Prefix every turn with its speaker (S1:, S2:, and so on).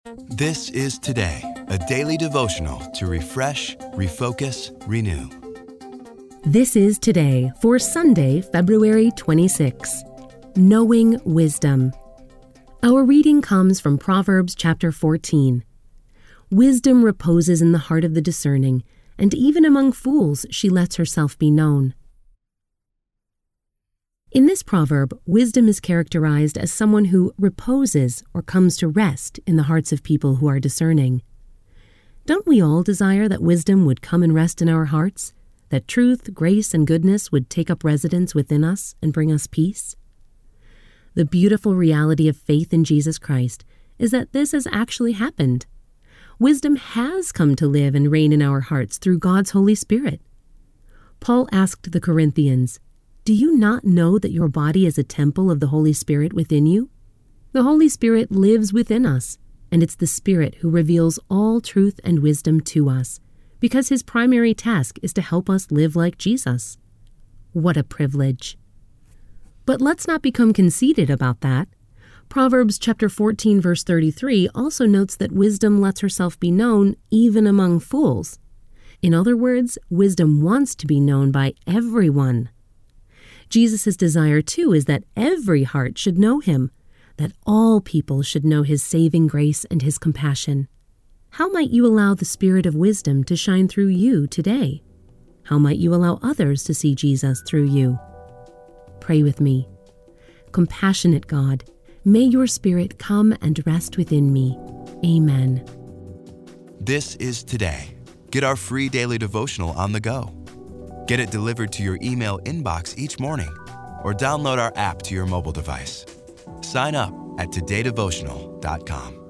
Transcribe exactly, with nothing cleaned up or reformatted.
S1: This is Today, a daily devotional to refresh, refocus, renew.
S2: This is Today for Sunday, February twenty-sixth. Knowing Wisdom. Our reading comes from Proverbs chapter fourteen. Wisdom reposes in the heart of the discerning, and even among fools she lets herself be known. In this proverb, wisdom is characterized as someone who reposes or comes to rest in the hearts of people who are discerning. Don't we all desire that wisdom would come and rest in our hearts, that truth, grace, and goodness would take up residence within us and bring us peace? The beautiful reality of faith in Jesus Christ is that this has actually happened. Wisdom has come to live and reign in our hearts through God's Holy Spirit. Paul asked the Corinthians, "Do you not know that your body is a temple of the Holy Spirit within you? The Holy Spirit lives within us, and it's the Spirit who reveals all truth and wisdom to us, because his primary task is to help us live like Jesus." What a privilege. But let's not become conceited about that. Proverbs chapter fourteen verse thirty-three also notes that wisdom lets herself be known even among fools. In other words, wisdom wants to be known by everyone. Jesus' desire, too, is that every heart should know him, that all people should know his saving grace and his compassion. How might you allow the Spirit of wisdom to shine through you today? How might you allow others to see Jesus through you? Pray with me. Compassionate God, may your Spirit come and rest within me. Amen.
S1: This is Today. Get our free daily devotional on the go. Get it delivered to your email inbox each morning, or download our app to your mobile device. Sign up at today devotional dot com.